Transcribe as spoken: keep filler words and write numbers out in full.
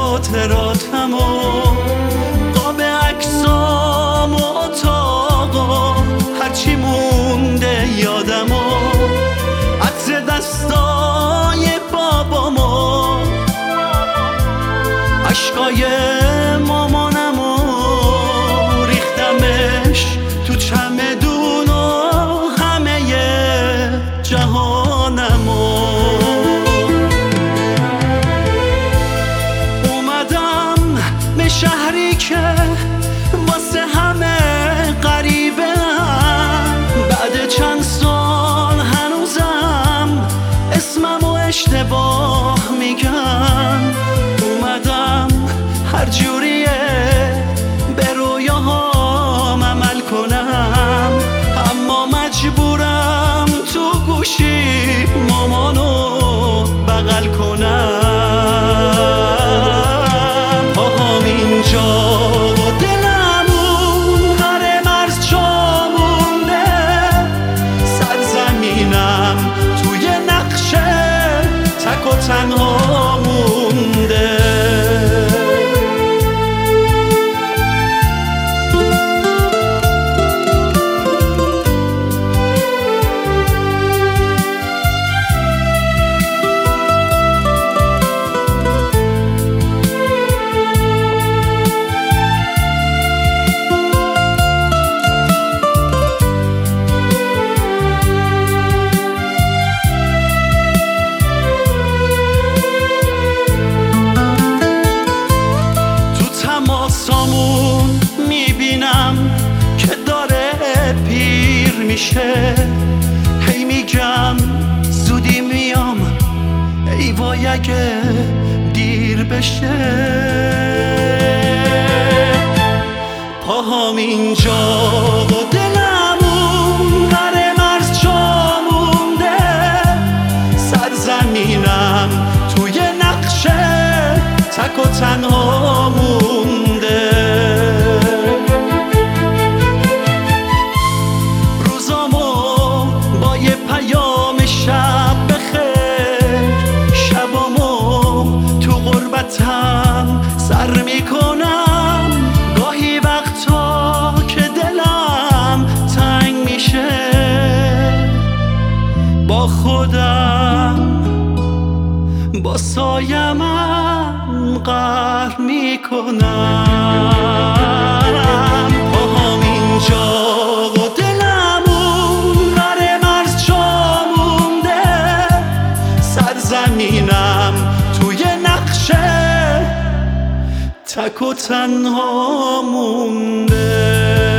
خاطراتم و قاب عکسام و اتاقا هرچی مونده یادم و عطر دستای بابامو عشقای مامانم و ریختمش تو چمدون و همه جهانم و اومدم به شهری که واسه همه غریبه هم بعد چند سال هنوزم اسمم و اشتباه میگن اومدم هر جوریه به رویاهام عمل کنم اما مجبورم تو گوشی مامانو بغل کنم پاهام اینجا و دلم اون ور مرز جا مونده سرزمینم توی نقشه تک و تنها مونده تماسامون میبینم که داره پیر میشه هی میگم زودی میام ای وای اگه دیر بشه پاهام اینجا و دلم اون ور مرز جا مونده سرزمینم توی نقشه تک و تنها مونده روزامو با یه پیام شب بخیر شبامو تو غربتم سر میکنم گاهی وقتا که دلم تنگ میشه با خودم با سایه‌ام قهر میکنم پاهام اینجا و دلم اون ور مرز جا مونده سرزمینم توی نقشه تک و تنها مونده